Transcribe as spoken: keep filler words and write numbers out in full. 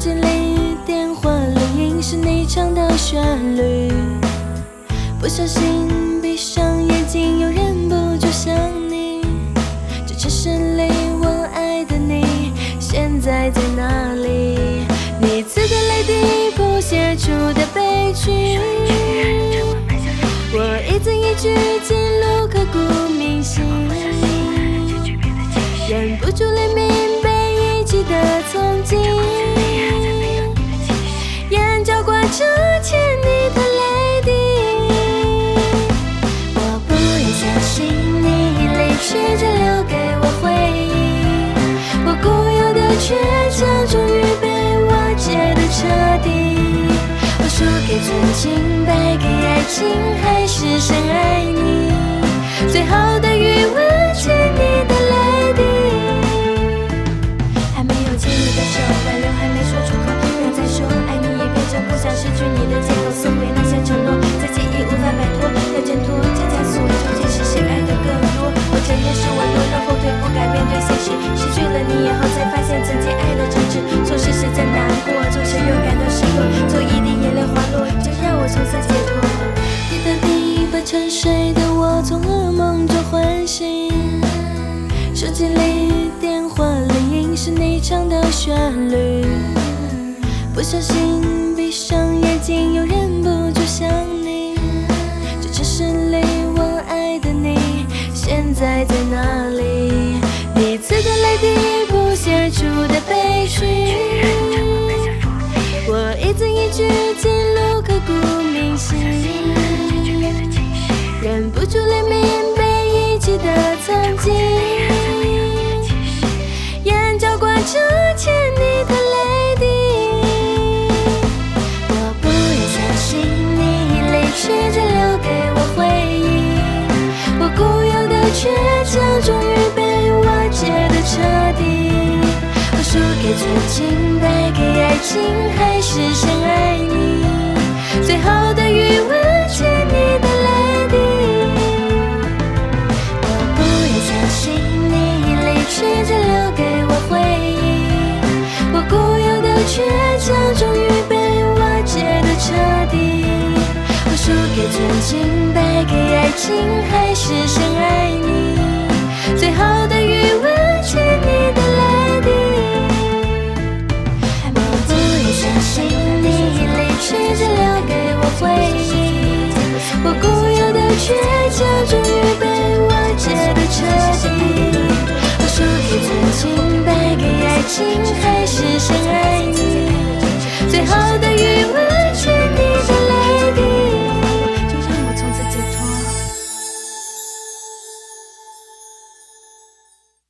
机里电话铃音是你唱的旋律，不小心闭上眼睛又忍不住想你，这城市里我爱的你现在在哪里？你刺的泪滴谱写出的悲剧，我一字一句记录刻骨铭心，忍不住怜悯被遗弃的曾经，眼角挂着牵你的泪滴。我不愿相信你离去只留给我回忆，我固有的倔强终于被瓦解的彻底。我输给尊敬，败给爱情，还是深爱你，最后的余温牵你的泪滴。还没有牵你的手，挽留还没说出口，让再说爱你也变成不想失去你的借口，撕毁那些承诺，在记忆无法摆脱的挣脱，加加索究竟是谁爱的更多？我承认是我懦弱后退，不敢面对现实，失去了你以后才发现曾经爱的真挚，总是实在难过，总是又感到失落，总一滴眼泪滑落，就让我从此解脱。滴答滴把沉睡的我从噩梦中唤醒，手机里电话铃音是你唱的旋律，不小心闭上眼睛又忍不住想你，这城市里我爱的你现在在哪里？你刺的泪滴谱写出的悲剧，我一字一句记录刻骨铭心，忍不住怜悯被遗弃的曾经，眼角挂着牵你的泪滴。我不愿相信你离去只留给我回忆，我固有的倔强终于被瓦解的彻底。我输给尊敬，败给爱情，还是深爱你，最后的余温牵你的泪滴。我不愿相信你离去只留给我回忆，我固有的倔强终于被瓦解的彻底。我输给尊敬，败给爱情，还是深爱你，最后的余温牵你的泪滴。我不愿相信你离去只留给我回忆，我固有的倔强终